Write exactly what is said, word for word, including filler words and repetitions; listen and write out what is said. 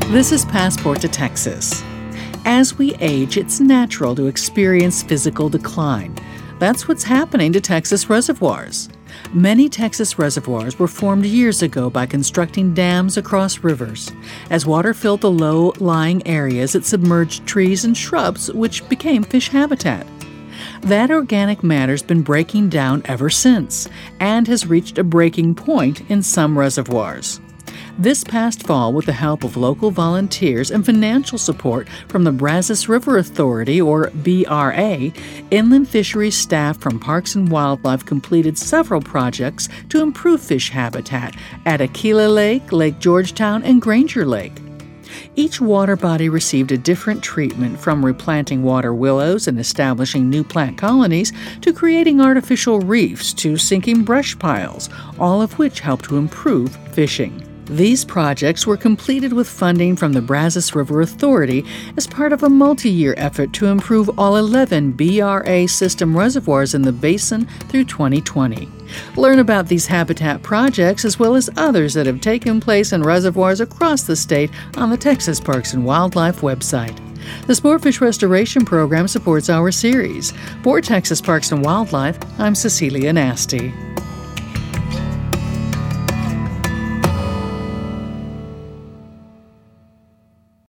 This is Passport to Texas. As we age, it's natural to experience physical decline. That's what's happening to Texas reservoirs. Many Texas reservoirs were formed years ago by constructing dams across rivers. As water filled the low-lying areas, it submerged trees and shrubs, which became fish habitat. That organic matter's been breaking down ever since and has reached a breaking point in some reservoirs. This past fall, with the help of local volunteers and financial support from the Brazos River Authority, or B R A, inland fisheries staff from Parks and Wildlife completed several projects to improve fish habitat at Aquila Lake, Lake Georgetown, and Granger Lake. Each water body received a different treatment, from replanting water willows and establishing new plant colonies to creating artificial reefs to sinking brush piles, all of which help to improve fishing. These projects were completed with funding from the Brazos River Authority as part of a multi-year effort to improve all eleven B R A system reservoirs in the basin through twenty twenty. Learn about these habitat projects as well as others that have taken place in reservoirs across the state on the Texas Parks and Wildlife website. The Sportfish Restoration Program supports our series. For Texas Parks and Wildlife, I'm Cecilia Nasty.